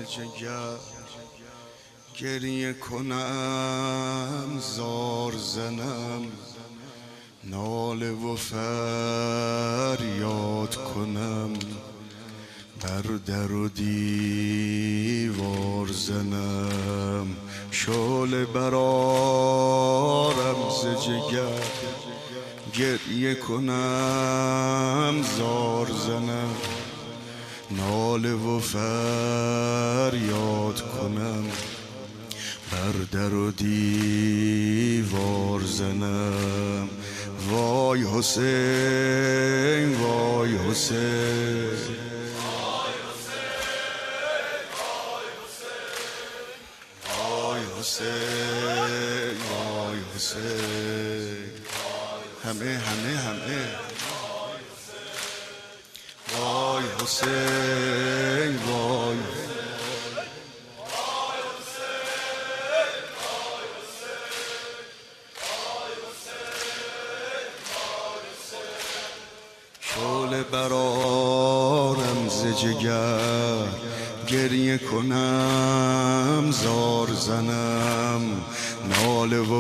جگر گریه کنم زار زنم ناله و فریاد کنم بر در و دیوار زنم شعله برارم ز جگر گریه کنم زار زنم ناله و فریاد کنم بر در و دیوار زنم وای حسین وای حسین وای حسین وای حسین همه وای حسین وای شعله برارم ز جگر گریه کنم زار زنم ناله و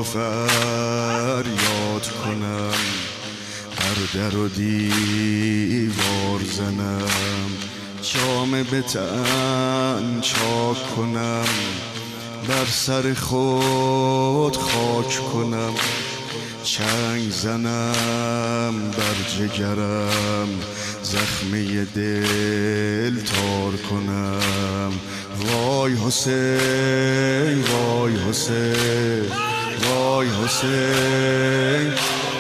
فریاد کنم بر در و دیوار زنم جامه به تن چاک کنم بر سر خود خاک کنم چنگ زنم بر جگرم زخمه دل تار کنم وای حسین وای حسین وای حسین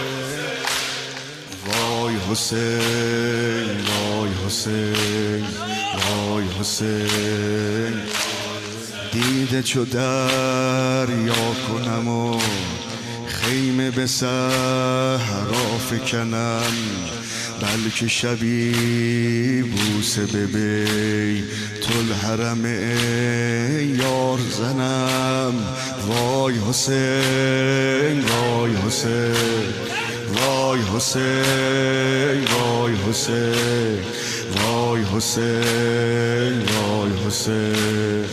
وای حسین وای حسین وای حسین دیده چو دریا کنم و خیمه به صحرا فکنم بلکه شبی بوسه به بیت الحرم یار زنم وای حسین وای حسین وای حسین وای حسین وای حسین وای حسین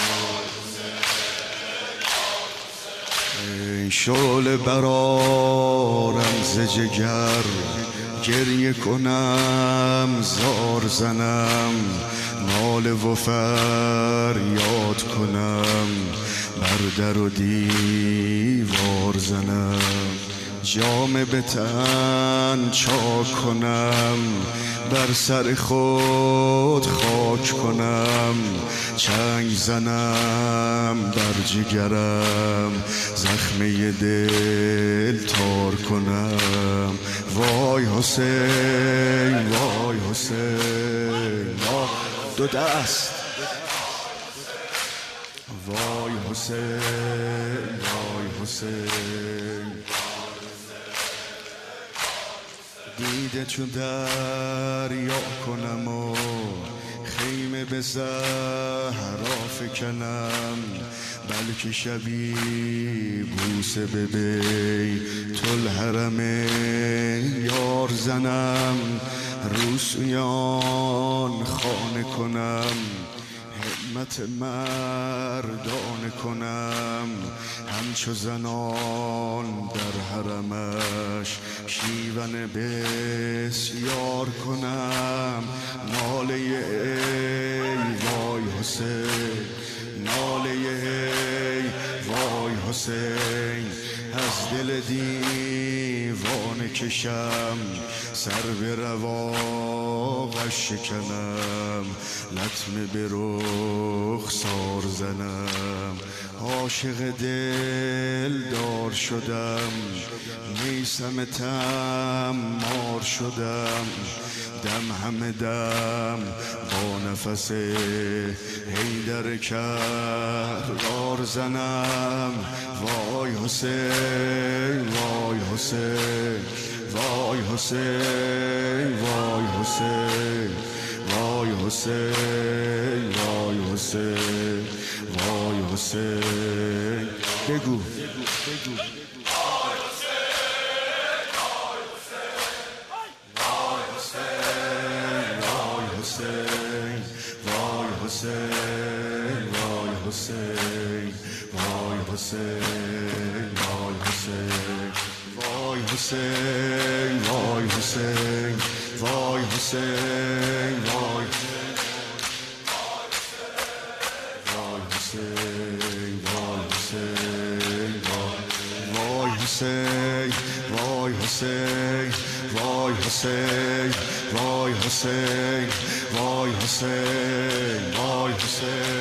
شعله برارم ز جگر گریه کنم زار زنم ناله و فریاد کنم بر در و دیوار زنم جامه به تن چاک کنم بر سر خود خاک کنم چنگ زنم بر جگرم زخمه دل تار کنم وای حسین وای حسین دو دست وای حسین وای حسین دیده چون دریا کنم و خیمه به صحرا فکنم بلکه شبی بوسه به بیت الحرم یار زنم روسویان خانه کنم همت مردانه کنم همچو زنان در حرمش شیون بسیار کنم ناله ای وای حسین ناله ای وای حسین از دل دیوانه کشم سر به رواقش شکنم لطمه به رخسار زنم عاشق دل دار شدم میسم تمار شدم دم همه دم با نفس حیدر کرار زنم وای حسین وای حسین وای حسین وای حسین وای حسین وای حسین وای حسین بگو حسین وای حسین حسین وای حسین وای حسین وای حسین وای حسین وای حسین وای حسین وای حسین وای حسین وای حسین وای حسین وای حسین وای حسین وای حسین